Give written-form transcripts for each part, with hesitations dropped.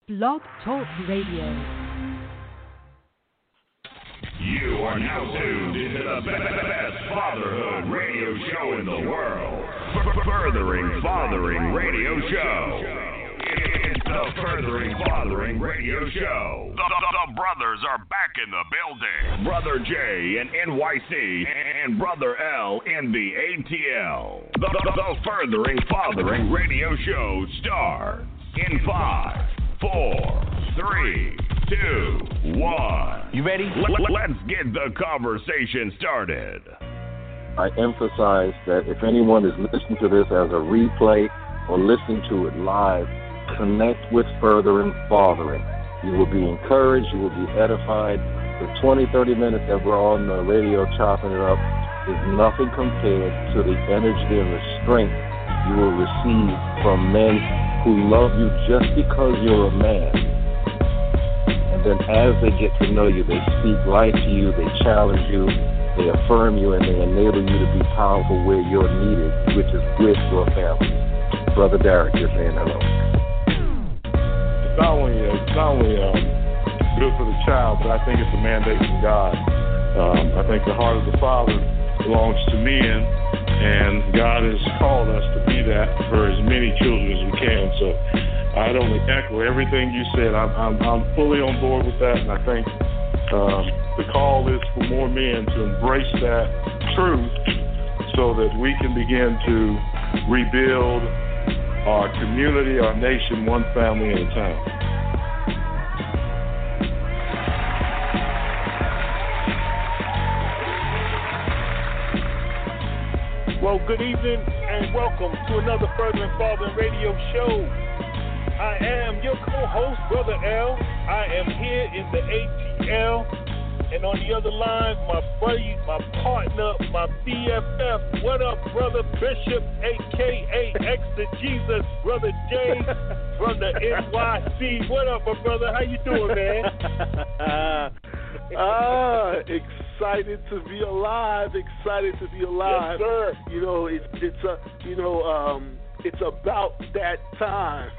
Blog Talk Radio. You are now tuned into the best fatherhood radio show in the world. Furthering Fathering Radio Show. It's the Furthering Fathering Radio Show. The brothers are back in the building. Brother J in NYC and Brother L in the ATL. The Furthering Fathering Radio Show starts in 5, 4, 3, 2, 1. You ready? Let's get the conversation started. I emphasize that if anyone is listening to this as a replay or listening to it live, connect with Furthering Fathering. You will be encouraged, you will be edified. The 20, 30 minutes that we're on the radio chopping it up is nothing compared to the energy and the strength you will receive from men who love you just because you're a man. And then as they get to know you, they speak life to you, they challenge you, they affirm you, and they enable you to be powerful where you're needed, which is with your family. Brother Derek, you're saying hello. It's not only good for the child, but I think it's a mandate from God. I think the heart of the Father belongs to men, and God has called us to be that for as many children as we can. So I'd only echo everything you said. I'm fully on board with that, and I think the call is for more men to embrace that truth so that we can begin to rebuild our community, our nation, one family at a time. Well, good evening and welcome to another Furthering Fathering Radio Show. I am your co-host, Brother L. I am here in the ATL. And on the other line, my buddy, my partner, my BFF. What up, Brother Bishop, a.k.a. Exegesis, Brother J from the NYC. What up, my brother? How you doing, man? Excited to be alive. Excited to be alive. Yes, sir. You know, it's about that time.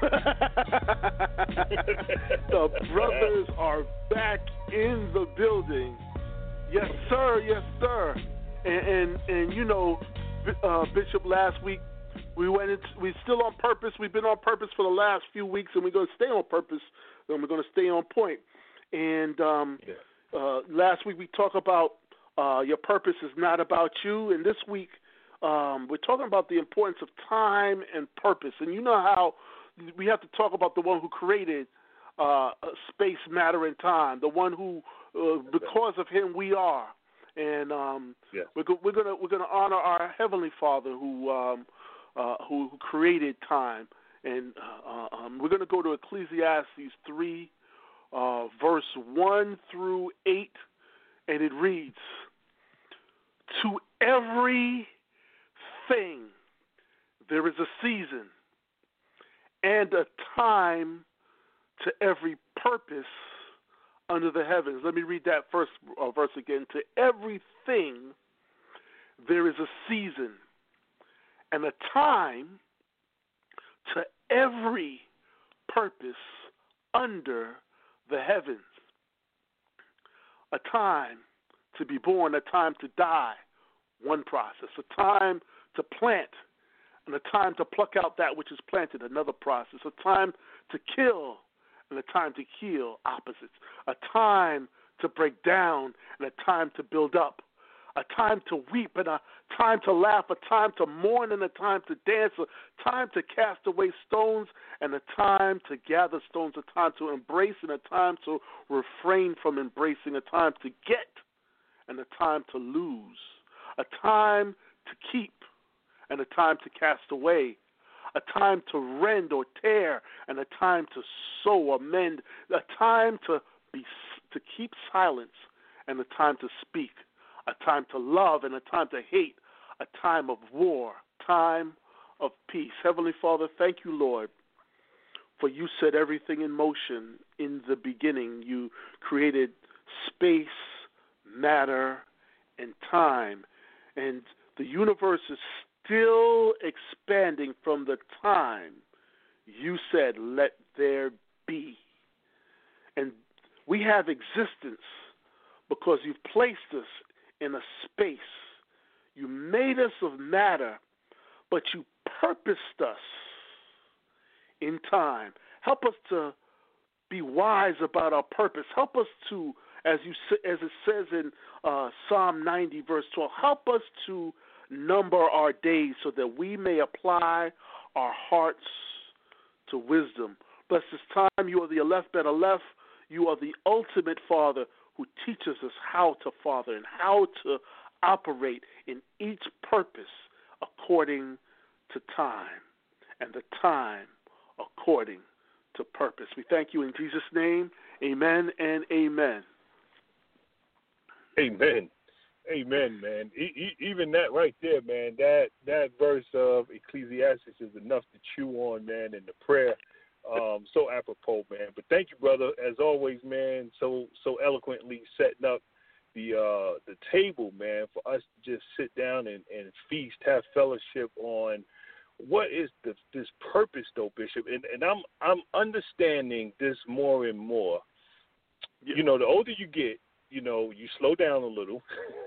The brothers are back in the building. Yes, sir. Yes, sir. And you know, Bishop, last week we're still on purpose. We've been on purpose for the last few weeks, and we're going to stay on purpose. And we're going to stay on point. And last week we talked about your purpose is not about you, and this week we're talking about the importance of time and purpose. And you know how we have to talk about the one who created space, matter, and time, the one who, because of him, we are. And we're gonna honor our Heavenly Father who created time. And we're gonna go to Ecclesiastes 3, verse 1 through 8, and it reads, "To every thing there is a season and a time to every purpose under the heavens." Let me read that first verse again. "To everything there is a season and a time to every purpose under the heavens." A time to be born, a time to die, one process. A time to plant, and a time to pluck out that which is planted, another process. A time to kill, and a time to heal, opposites. A time to break down, and a time to build up. A time to weep, and a time to laugh. A time to mourn, and a time to dance. A time to cast away stones, and a time to gather stones. A time to embrace, and a time to refrain from embracing. A time to get, and a time to lose. A time to keep, and a time to cast away. A time to rend or tear, and a time to sow or mend. A time to keep silence, and a time to speak. A time to love, and a time to hate. A time of war, time of peace. Heavenly Father, thank you, Lord, for you set everything in motion in the beginning. You created space, matter, and time. And the universe is still expanding from the time you said, "Let there be." We have existence because you've placed us in a space. You made us of matter, but you purposed us in time. Help us to be wise about our purpose. Help us to, as it says in Psalm 90, verse 12, help us to number our days so that we may apply our hearts to wisdom. Bless this time. You are the Aleph Ben Aleph. You are the ultimate Father who teaches us how to father and how to operate in each purpose according to time, and the time according to purpose. We thank you in Jesus' name. Amen and amen. Amen. Amen, man. Even that right there, man, that verse of Ecclesiastes is enough to chew on, man, and the prayer, so apropos, man. But thank you, brother, as always, man, so eloquently setting up the table, man, for us to just sit down and feast, have fellowship on what is this purpose, though, Bishop. And I'm understanding this more and more. Yeah. You know, the older you get, you know, you slow down a little.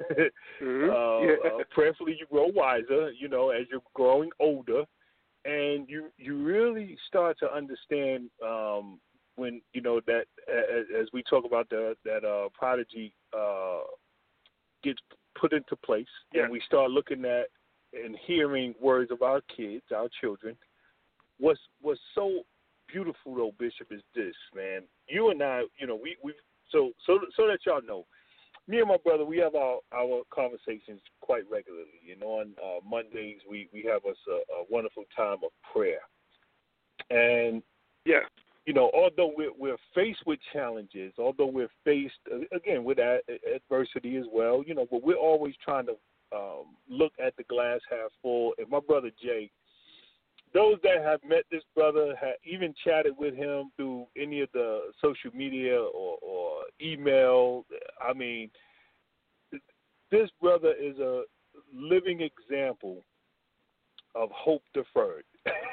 Prayerfully, you grow wiser, you know, as you're growing older. And you really start to understand when, you know, that as we talk about that prodigy gets put into place, and we start looking at and hearing words of our kids, our children. What's so beautiful, though, Bishop, is this, man. You and I, you know, we so that y'all know, me and my brother, we have our conversations quite regularly. You know, on Mondays we have us a wonderful time of prayer. And yes, you know, although we're faced with challenges, although we're faced again with adversity as well, you know, but we're always trying to look at the glass half full. And my brother Jay, those that have met this brother, have even chatted with him through any of the social media or email, I mean, this brother is a living example of hope deferred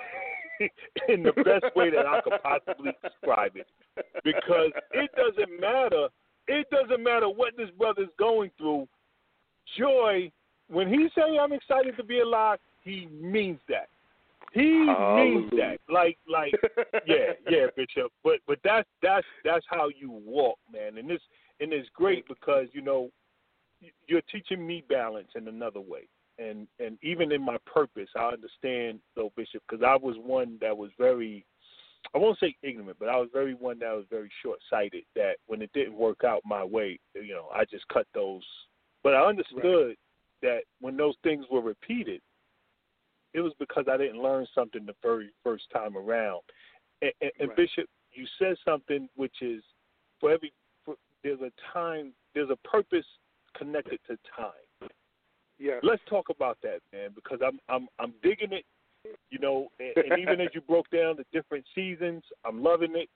in the best way that I could possibly describe it. Because it doesn't matter what this brother's going through. Joy, when he say I'm excited to be alive, he means that. He means that, like, yeah, Bishop. But that's how you walk, man. And it's great because, you know, you're teaching me balance in another way, and even in my purpose, I understand, though, Bishop, because I was one that was very, I won't say ignorant, but I was one that was very short-sighted. That when it didn't work out my way, you know, I just cut those. But I understood that when those things were repeated, it was because I didn't learn something the very first time around. And Bishop, you said something which is there's a purpose connected to time. Yeah. Let's talk about that, man, because I'm digging it. You know, and even as you broke down the different seasons, I'm loving it.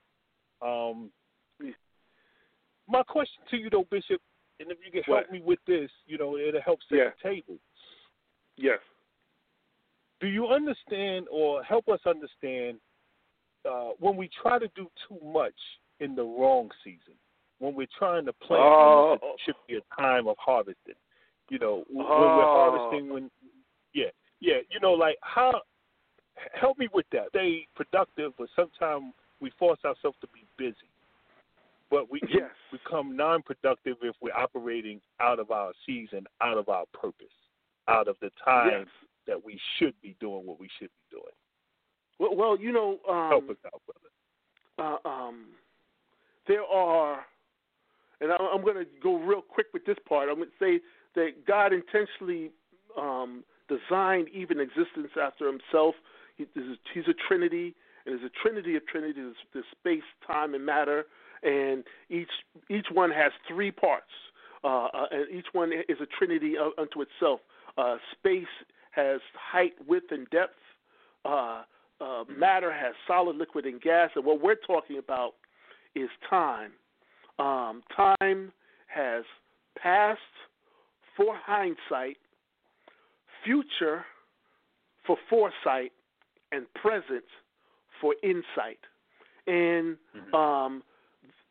My question to you, though, Bishop, and if you can help me with this, you know, it'll help set the table. Yes. Do you understand or help us understand when we try to do too much in the wrong season, when we're trying to plant when it should be a time of harvesting? You know, when we're harvesting, you know, like how, help me with that. Stay productive, but sometimes we force ourselves to be busy. But we can become non-productive if we're operating out of our season, out of our purpose, out of the time that we should be doing what we should be doing. Well, you know, help us out, brother. There are, and I'm going to go real quick with this part. I'm going to say that God intentionally designed even existence after himself. He's a Trinity, and there's a Trinity of Trinities, there's space, time, and matter, and each one has three parts, and each one is a Trinity unto itself. Space has height, width, and depth. Matter has solid, liquid, and gas, and what we're talking about is time. Time has past for hindsight, future for foresight, and present for insight. And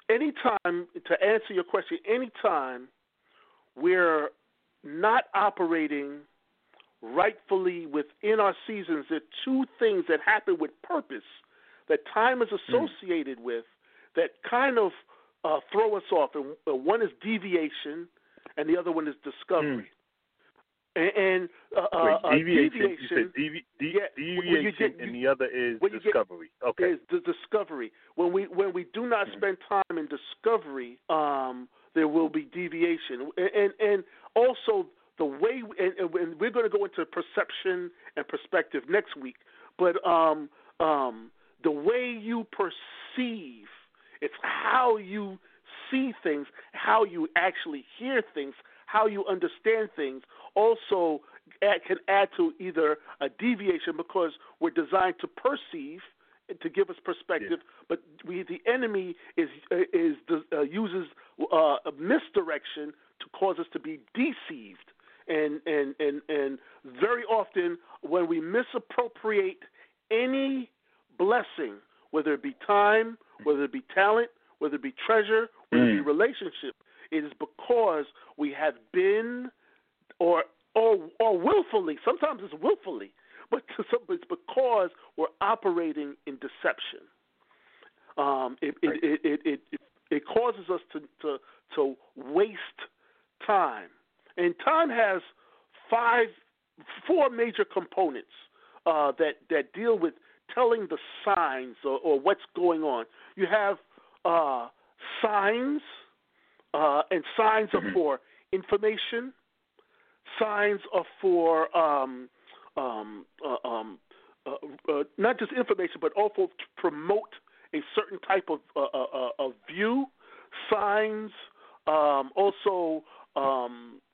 anytime, to answer your question, anytime we're not operating rightfully within our seasons, there are two things that happen with purpose that time is associated with that kind of throw us off. And one is deviation, and the other one is discovery. And deviation, deviation, and the other is discovery. Okay, is the discovery. When we do not spend time in discovery, there will be deviation, and also the way. And we're going to go into perception and perspective next week. But the way you perceive, it's how you see things, how you actually hear things, how you understand things, also can add to either a deviation because we're designed to perceive, to give us perspective, but the enemy uses a misdirection to cause us to be deceived, and very often when we misappropriate any blessing, whether it be time, whether it be talent, whether it be treasure, whether it be relationship, it is because we have been or willfully, sometimes it's willfully, but it's because we're operating in deception. It causes us to waste time, and time has four major components that deal with telling the signs or what's going on. You have signs, and signs are for information. Signs are for not just information, but also to promote a certain type of view. Signs also are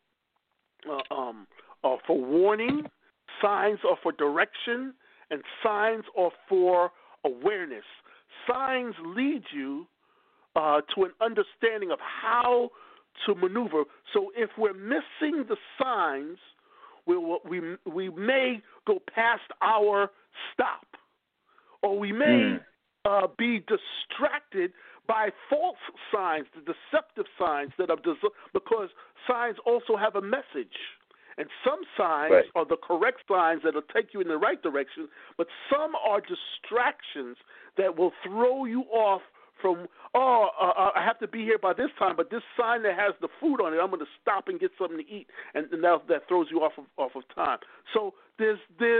for warning. Signs are for direction, and signs are for awareness. Signs lead you to an understanding of how to maneuver. So if we're missing the signs, we may go past our stop, or we may be distracted by false signs, the deceptive signs that are because signs also have a message. And some signs are the correct signs that will take you in the right direction, but some are distractions that will throw you off from, I have to be here by this time, but this sign that has the food on it, I'm going to stop and get something to eat, and that throws you off of time. So there's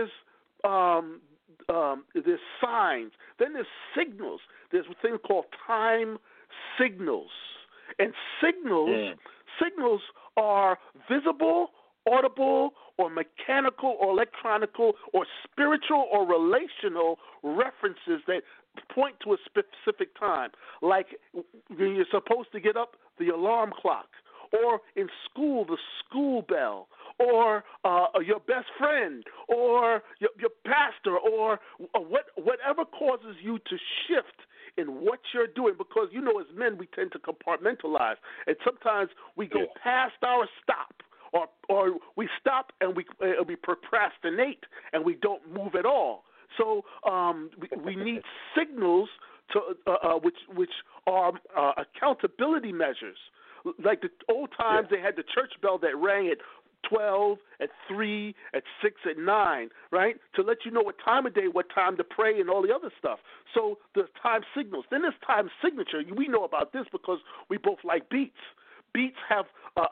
signs. Then there's signals. There's a thing called time signals, and signals are visible, audible, or mechanical, or electronical, or spiritual, or relational references that point to a specific time, like when you're supposed to get up, the alarm clock, or in school, the school bell, or your best friend, or your pastor, or whatever causes you to shift in what you're doing, because as men we tend to compartmentalize, and sometimes we go past our stop. Or we stop and we procrastinate and we don't move at all. So we need signals to which are accountability measures. Like the old times, they had the church bell that rang at 12, at 3, at 6, at 9, right? To let you know what time of day, what time to pray, and all the other stuff. So the time signals. Then there's time signature. We know about this because we both like beats. Beats have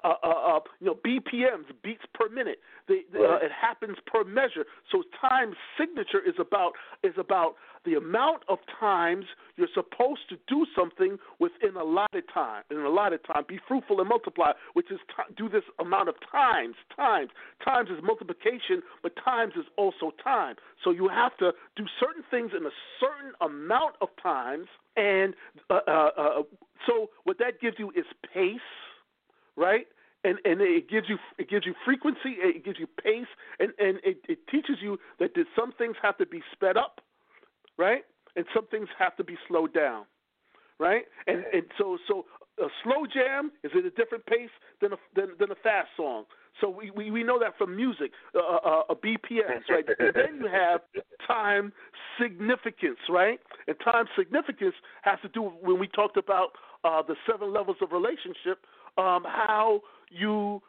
BPMs, beats per minute. It happens per measure. So time signature is about the amount of times you're supposed to do something within a allotted time. Be fruitful and multiply, which is do this amount of times. Times is multiplication, but times is also time. So you have to do certain things in a certain amount of times, and so what that gives you is pace. Right, and it gives you frequency, it gives you pace, and it teaches you that some things have to be sped up, right, and some things have to be slowed down, right? And so a slow jam is at a different pace than a fast song. So we know that from music, a BPMs, right? And then you have time significance, right? And time significance has to do with when we talked about the 7 levels of relationship, how you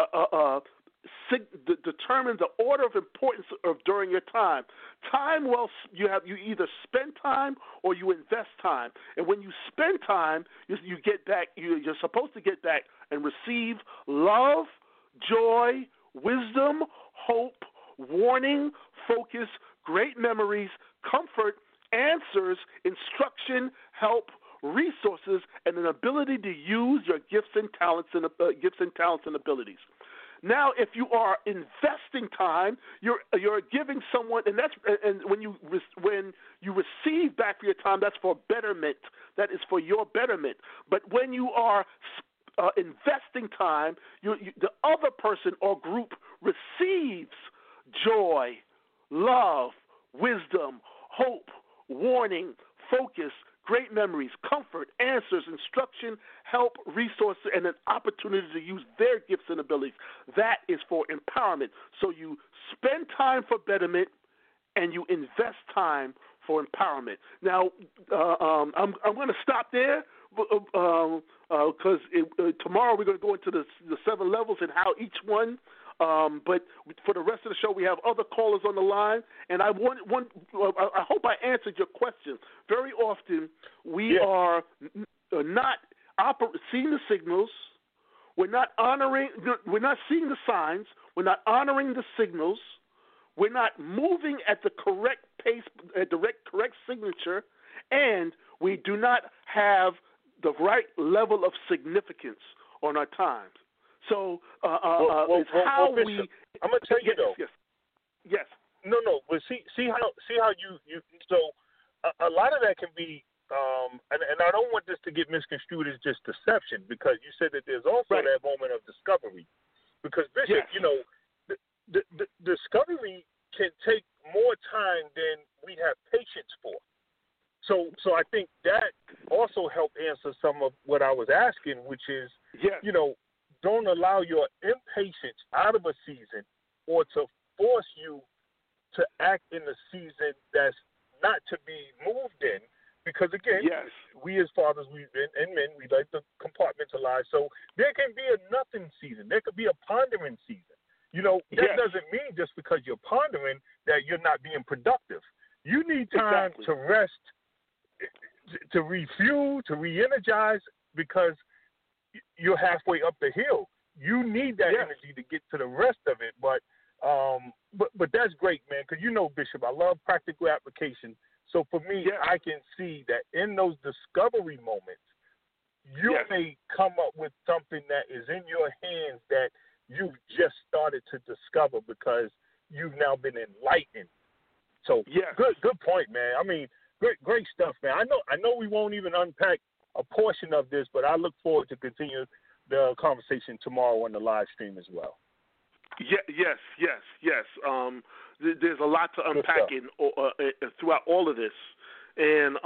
determine the order of importance of during your time. Time, well, you either spend time or you invest time. And when you spend time, you get back. You're supposed to get back and receive love, joy, wisdom, hope, warning, focus, great memories, comfort, answers, instruction, help, resources, and an ability to use your gifts and talents and abilities. Now, if you are investing time, you're giving someone, and when you receive back for your time, that's for betterment. That is for your betterment. But when you are investing time, the other person or group receives joy, love, wisdom, hope, warning, focus, great memories, comfort, answers, instruction, help, resources, and an opportunity to use their gifts and abilities. That is for empowerment. So you spend time for betterment and you invest time for empowerment. Now, I'm going to stop there because tomorrow we're going to go into the 7 levels and how each one. But for the rest of the show, we have other callers on the line, and I hope I answered your question. Very often, we are not seeing the signals. We're not seeing the signs. We're not honoring the signals. We're not moving at the correct pace, at the correct signature, and we do not have the right level of significance on our times. So it's how Bishop, we. I'm gonna tell you though. Yes. No. But see how you. So a lot of that can be, and I don't want this to get misconstrued as just deception, because you said that there's also that moment of discovery. Because Bishop, the discovery can take more time than we have patience for. So I think that also helped answer some of what I was asking, which is, don't allow your impatience out of a season or to force you to act in a season that's not to be moved in. Because, again, we as fathers and men, we like to compartmentalize. So there can be a nothing season. There could be a pondering season. That doesn't mean just because you're pondering that you're not being productive. You need time to rest, to refuel, to re-energize, because you're halfway up the hill. You need that energy to get to the rest of it. But that's great, man, because Bishop, I love practical application. So for me, I can see that in those discovery moments, you may come up with something that is in your hands that you've just started to discover because you've now been enlightened. So good point, man. I mean, great stuff, man. I know we won't even unpack a portion of this, but I look forward to continue the conversation tomorrow on the live stream as well. Yes. There's a lot to unpack throughout all of this, and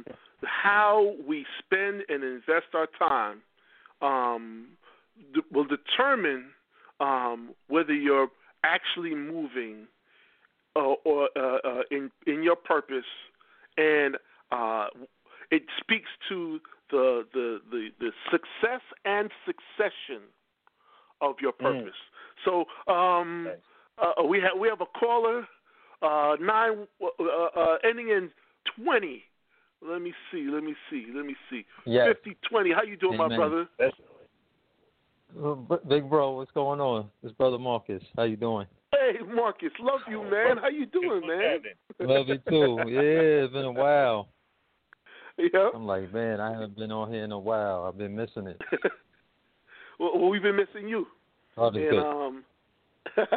how we spend and invest our time will determine whether you're actually moving or in your purpose, and it speaks to the success and succession of your purpose. So we have a caller 9 ending in 20. Let me see. Yes. 5020. How you doing, my brother? Big bro, what's going on? It's Brother Marcus. How you doing? Hey, Marcus, love you, man. How you doing, man? Love you too. Yeah, it's been a while. Yeah. I'm like, man, I haven't been on here in a while. I've been missing it. Well, we've been missing you. Oh, that's good.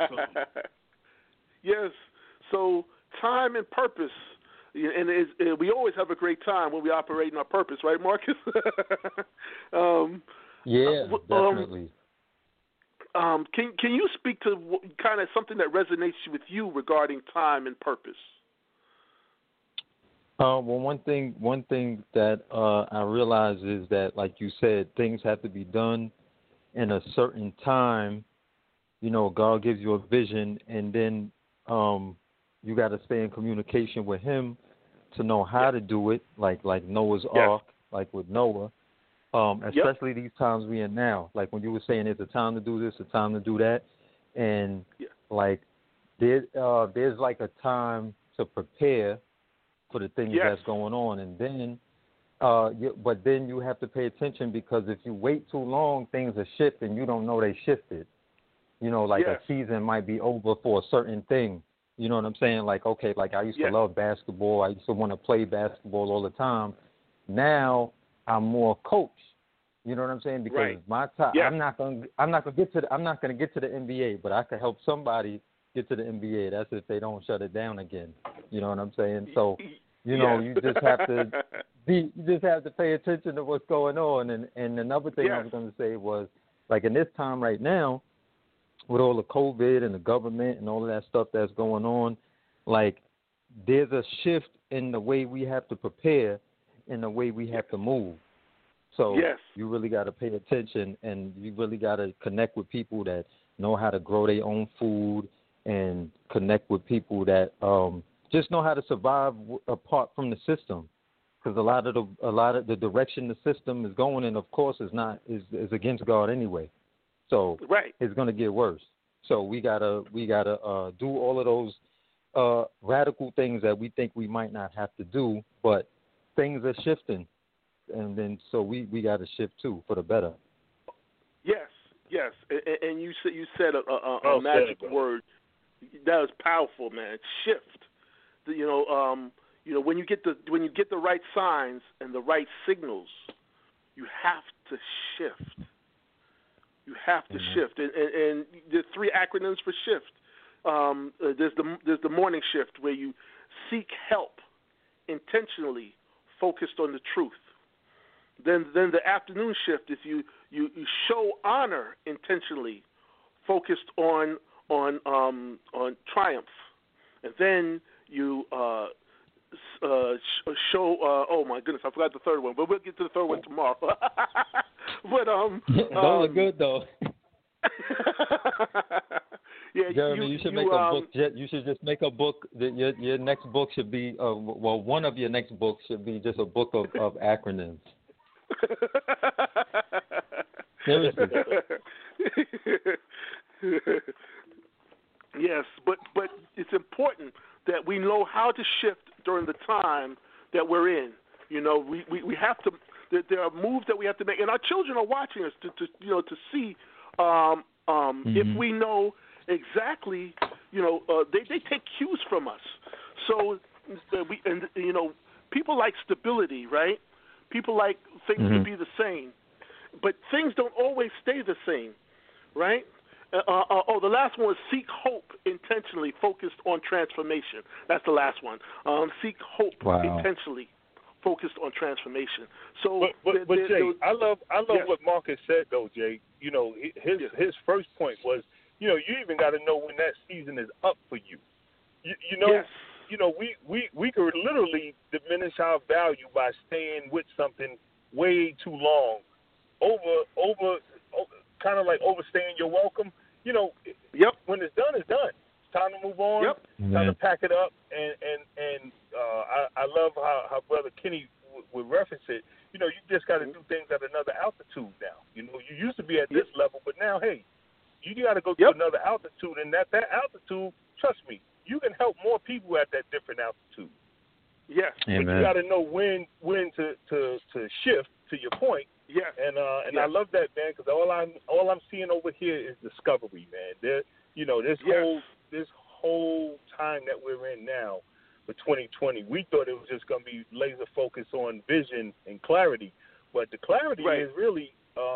Yes. So time and purpose, and we always have a great time when we operate in our purpose, right, Marcus? Definitely. Can you speak to kind of something that resonates with you regarding time and purpose? Well, one thing that I realize is that, like you said, things have to be done in a certain time. You know, God gives you a vision, and then you got to stay in communication with Him to know how to do it. Like Noah's Ark, like with Noah. Especially these times we in now. Like when you were saying, it's a time to do this, a time to do that, and like there's like a time to prepare for the things that's going on, and then but then you have to pay attention, because if you wait too long, things are shifting. You don't know they shifted. You know, like a season might be over for a certain thing. You know what I'm saying? Like, okay, like I used to love basketball. I used to want to play basketball all the time. Now I'm more coach. You know what I'm saying? Because my time, I'm not gonna get to the NBA, but I can help somebody get to the NBA. That's if they don't shut it down again. You know what I'm saying? So, you know, you just have to pay attention to what's going on. And another thing I was going to say was, like in this time right now, with all the COVID and the government and all of that stuff that's going on, like there's a shift in the way we have to prepare, in the way we have to move. So you really got to pay attention, and you really got to connect with people that know how to grow their own food, and connect with people that just know how to survive apart from the system. Because a lot of the direction the system is going in, of course, is against God anyway. So it's going to get worse. So we gotta do all of those radical things that we think we might not have to do, but things are shifting, and then so we got to shift too for the better. Yes, and you said a magic word that was powerful, man. Shift. You know, when you get the right signs and the right signals, you have to shift. You have to shift, and there's 3 acronyms for shift. There's the morning shift, where you seek help intentionally, focused on the truth. Then the afternoon shift is you show honor intentionally, focused on triumph, and then you show. Oh my goodness, I forgot the third one, but we'll get to the third one tomorrow. But those are good though. Jeremy, you should make a book. You should just make a book. Your next book should be one of your next books should be just a book of acronyms. Seriously. Yes, but it's important that we know how to shift during the time that we're in. You know, we have to. There are moves that we have to make, and our children are watching us to see if we know exactly. You know, they take cues from us. So people like stability, right? People like things to be the same, but things don't always stay the same, right? The last one was seek hope intentionally, focused on transformation. That's the last one. Seek hope intentionally, focused on transformation. So, but Jay, I love what Marcus said though, Jay. You know, his first point was, you know, you even got to know when that season is up for you. You know. Yes. You know, we could literally diminish our value by staying with something way too long, over kind of like overstaying your welcome. You know, when it's done, it's done. It's time to move on. Time to pack it up. And I love how Brother Kenny would reference it. You know, you just got to do things at another altitude now. You know, you used to be at this level, but now, hey, you got to go to another altitude, and that altitude, trust me, you can help more people at that different altitude. Yes, but you got to know when to shift. To your point, and I love that, man, because all I'm seeing over here is discovery, man. There, you know, this whole time that we're in now, for 2020, we thought it was just going to be laser focused on vision and clarity, but the clarity is really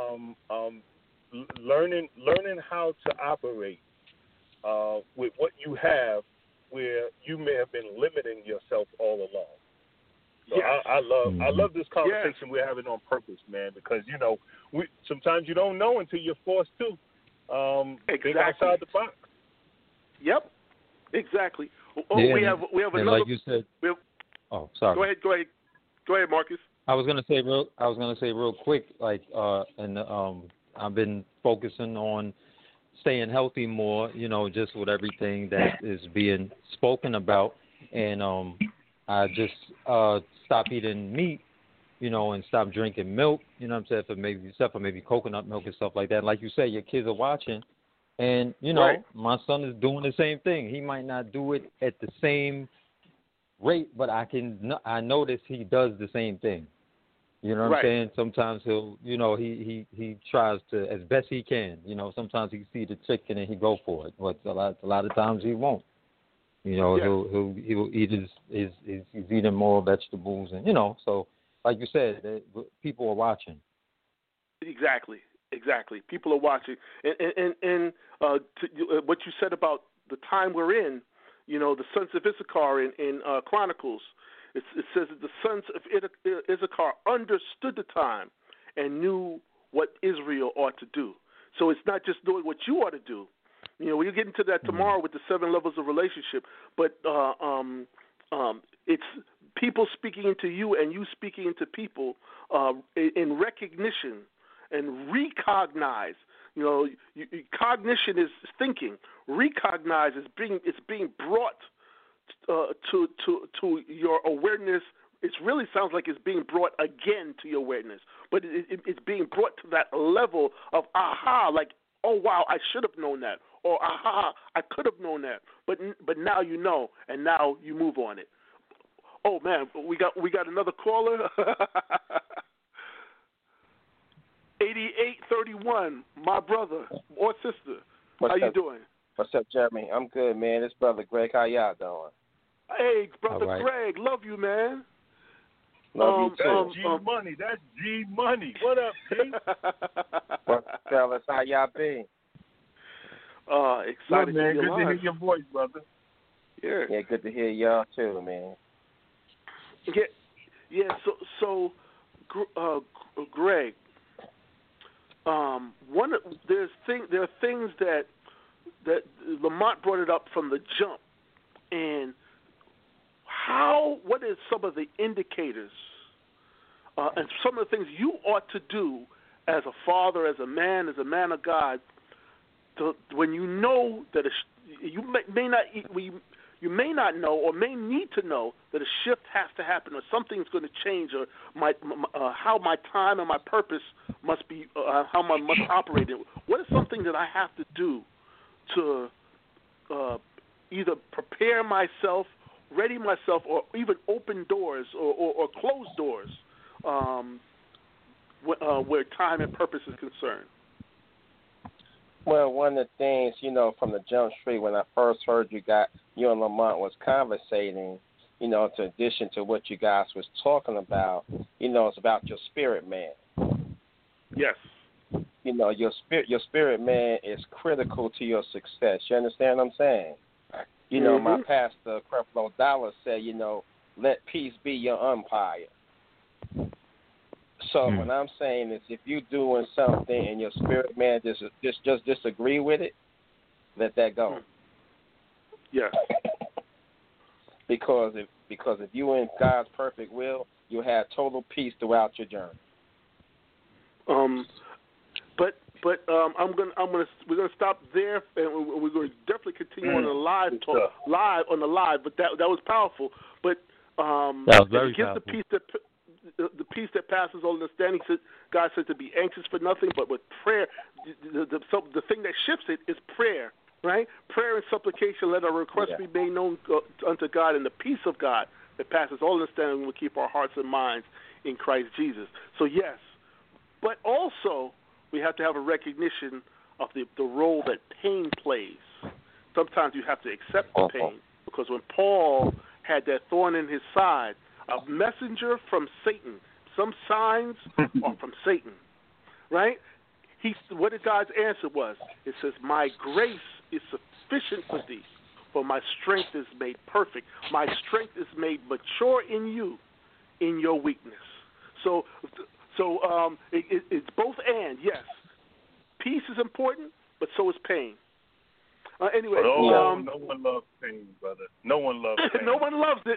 learning how to operate with what you have, where you may have been limiting yourself all along. So I love this conversation we're having on purpose, man, because, you know, sometimes you don't know until you're forced to think outside the box. Yep, exactly. We have another. Like you said, Oh, sorry. Go ahead, Marcus. I was gonna say real quick, like, I've been focusing on staying healthy more, just with everything that is being spoken about, and I just stopped eating meat, and stopped drinking milk, except for maybe coconut milk and stuff like that. Like you said, your kids are watching, and right. My son is doing the same thing. He might not do it at the same rate, but I notice he does the same thing. You know what I'm saying? Sometimes he'll, he tries to as best he can. Sometimes he see the chicken and he go for it, but a lot of times he won't. He'll eat he's eating more vegetables, and so like you said, people are watching. Exactly. People are watching, and what you said about the time we're in, the sons of Issachar in Chronicles. It says that the sons of Issachar understood the time and knew what Israel ought to do. So it's not just doing what you ought to do. We'll get into that tomorrow with the 7 levels of relationship. But it's people speaking into you and you speaking into people in recognition and recognize. Cognition is thinking. Recognize is being brought to your awareness. It really sounds like it's being brought again to your awareness, but it's being brought to that level of aha, like, oh wow, I should have known that, or aha, I could have known that, but now you know, and now you move on it. Oh man, we got another caller. 8831, my brother or sister. How you doing? What's up, Jeremy? I'm good, man. It's Brother Greg. How y'all doing? Hey, Brother Greg. Love you, man. Love you, too. G-Money. That's G-Money. What up, P? Well, fellas, how y'all been? Excited man. to be Good alive. to hear your voice, brother. Yeah, good to hear y'all, too, man. Yeah. So, Greg, there are things that Lamont brought it up from the jump, and what is some of the indicators and some of the things you ought to do as a father, as a man of God, when you know that you may not know or may need to know that a shift has to happen or something's going to change or how my time and my purpose must be, how I must operate. What is something that I have to do to either prepare myself, ready myself, or even open doors or close doors where time and purpose is concerned? Well, one of the things, from the jump street when I first heard you and Lamont was conversating, in addition to what you guys was talking about, it's about your spirit man. Yes. Your spirit man is critical to your success. You understand what I'm saying? My pastor, Creflo Dollar, said, let peace be your umpire. So what I'm saying is, if you're doing something and your spirit man just disagree with it, let that go. Yeah. Because if you're in God's perfect will, you'll have total peace throughout your journey. We're gonna stop there, and we're going to definitely continue on the live talk, But that was powerful. But that was very powerful. The peace that passes all understanding. God said to be anxious for nothing, but with prayer, the thing that shifts it is prayer, right? Prayer and supplication, let our requests be made known unto God, and the peace of God that passes all understanding will keep our hearts and minds in Christ Jesus. So yes, but also we have to have a recognition of the role that pain plays. Sometimes you have to accept the pain, because when Paul had that thorn in his side, a messenger from Satan, some signs are from Satan, right? What God's answer was, it says, my grace is sufficient for thee, for my strength is made perfect. My strength is made mature in you, in your weakness. So it's both and, yes. Peace is important, but so is pain. Anyway. No one loves pain, brother. No one loves pain. No one loves it.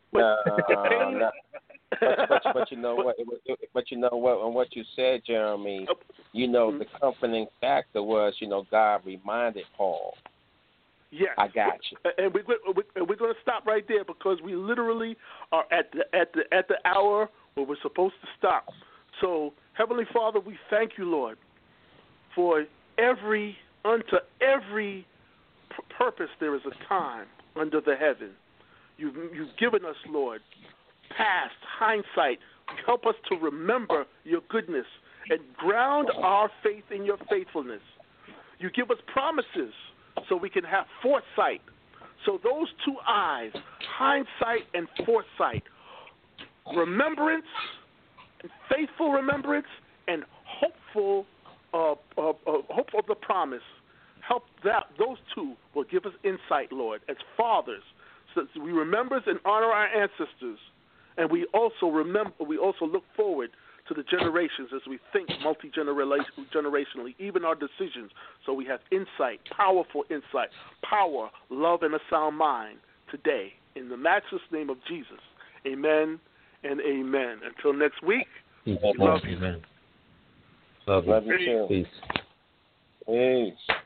But you know what? But you know what? And what you said, Jeremy. The comforting factor was, God reminded Paul. Yes, I got you. And we're going to stop right there because we literally are at the hour where we're supposed to stop. So, Heavenly Father, we thank you, Lord, for unto every purpose there is a time under the heaven. You've given us, Lord, past hindsight. Help us to remember your goodness and ground our faith in your faithfulness. You give us promises so we can have foresight. So those two eyes, hindsight and foresight, remembrance, faithful remembrance, and hopeful hope of the promise. Help those two will give us insight, Lord, as fathers, so that we remember and honor our ancestors, and we also look forward to the generations as we think multi-generationally, even our decisions, so we have insight, powerful insight, power, love, and a sound mind today. In the matchless name of Jesus, amen and amen. Until next week, we love you. Amen. Love you. Peace. Peace.